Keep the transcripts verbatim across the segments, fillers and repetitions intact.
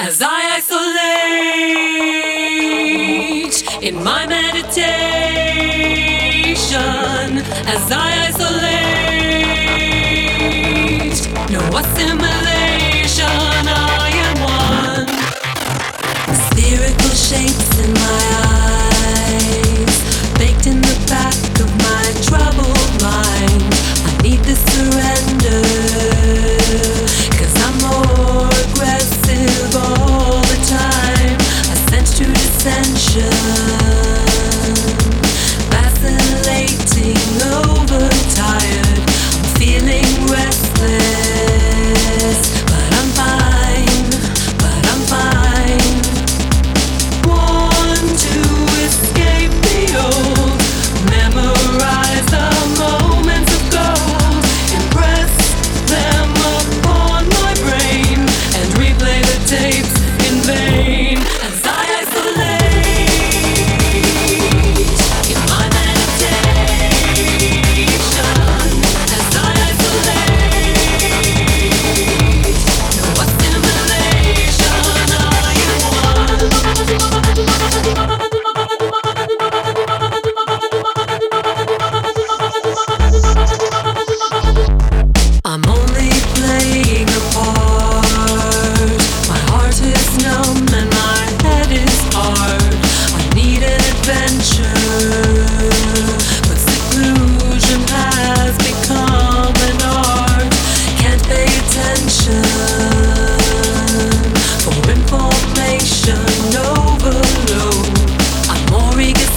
as I isolate in my meditation, as I isolate, no assimilation, I am one. Spherical shapes in my eyes, baked in the back of my troubled mind. I need the surrender, 'cause I'm more aggressive all the time. I sense true dissension, vacillating, overtired. I'm feeling restless, but I'm fine, but I'm fine. Want to escape the old, memorize the moments of gold, impress them upon my brain, and replay the tapes in vain as I isolate in my meditation, as I isolate, no assimilation, I am one. I'm only playing a part. My heart is numb and my head is hard. I need an adventure, but seclusion has become an art. Can't pay attention for information overload. I'm more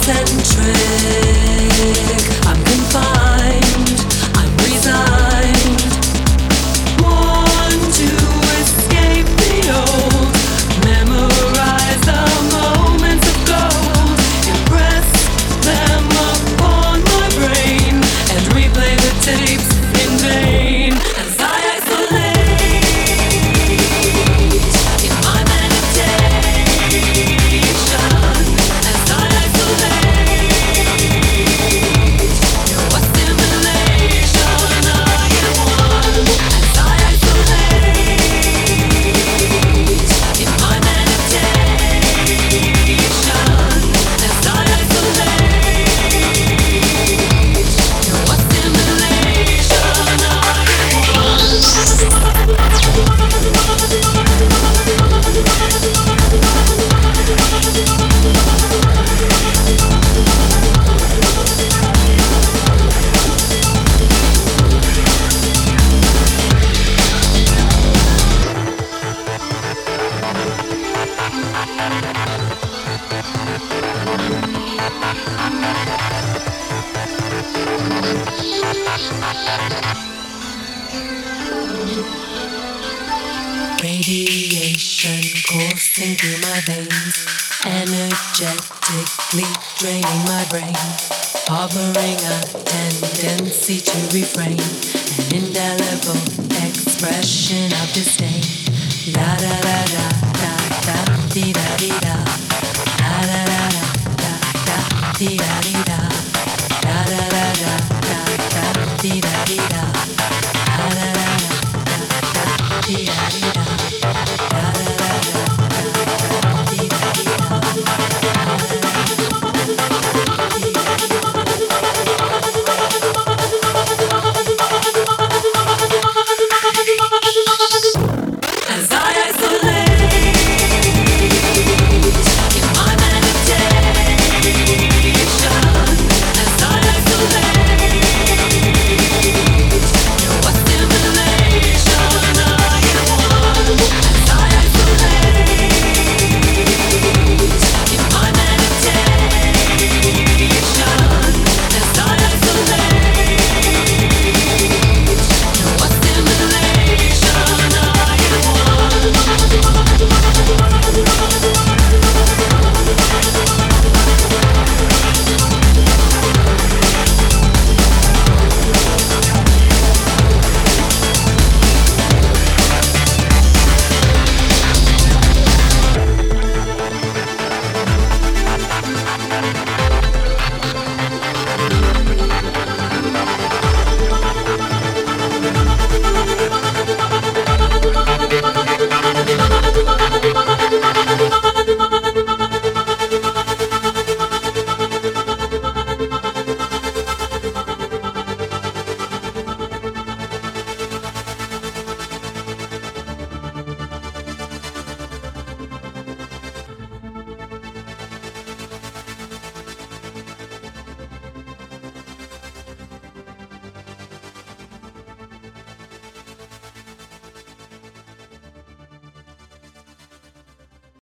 egocentric. I'm confined. I'm resigned. Want to escape the old, memorize the moments of gold, impress them upon my brain, and replay the tapes in vain as I isolate in my meditation, as I isolate, no assimilation, I am one, as I isolate in my meditation, as I isolate, no assimilation, I radiation coursing through my veins, energetically draining my brain, harboring a tendency to refrain, an indelible expression of disdain. La da da da.